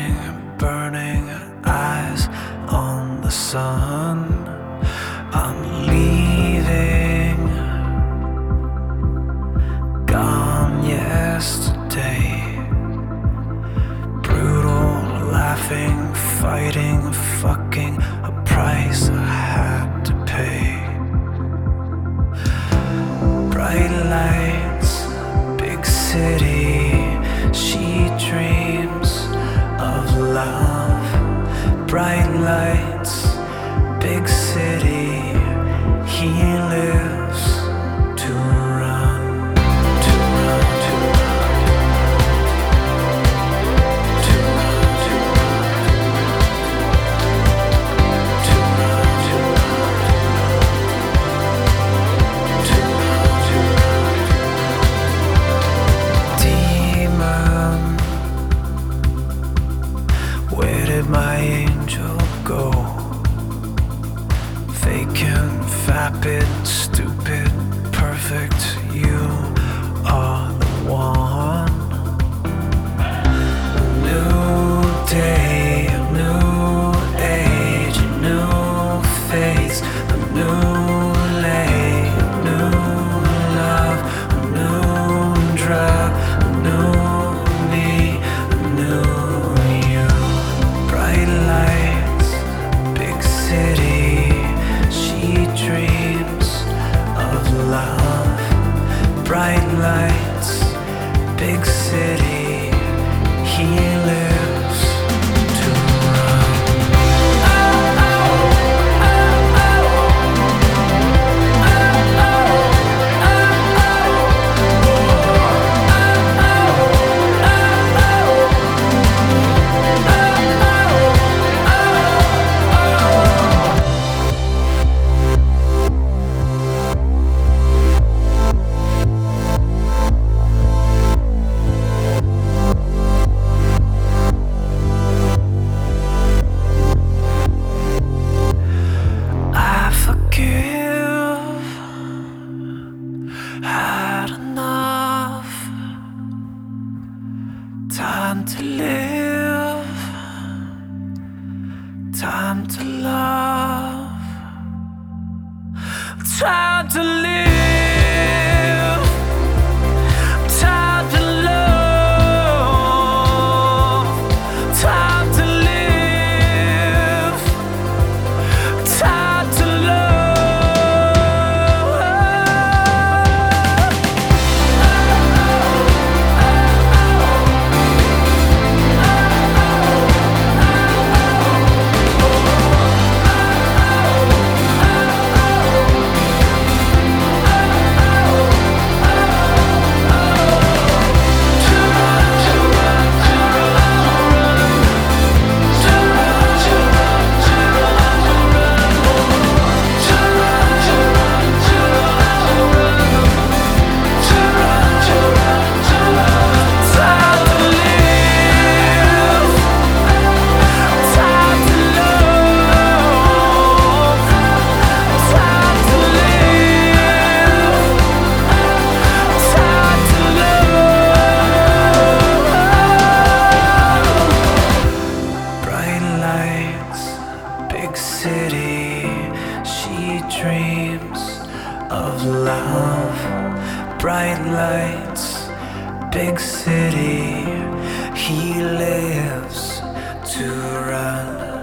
watching burning eyes on the sun. I'm leaving, gone yesterday. Brutal, laughing, fighting, fucking, a price I had to pay. Bright lights, big city, she dreams of love. Bright lights, big city, he lives to run, to run, to run, to run, to run, to run, to run, to run. Demon, where did my angel go? Vacant, vapid, stupid, perfect, you are the one. A new day, a new age, a new face, a new lay, a new love, a new drug, a new me, a new you. Bright lights, big city, she dreams of love. Bright lights, big city, he lives to run. I forgive, had enough time to live, time to love, time to live, time to love, time to live, time to city, she dreams of love. Bright lights, big city, he lives to run.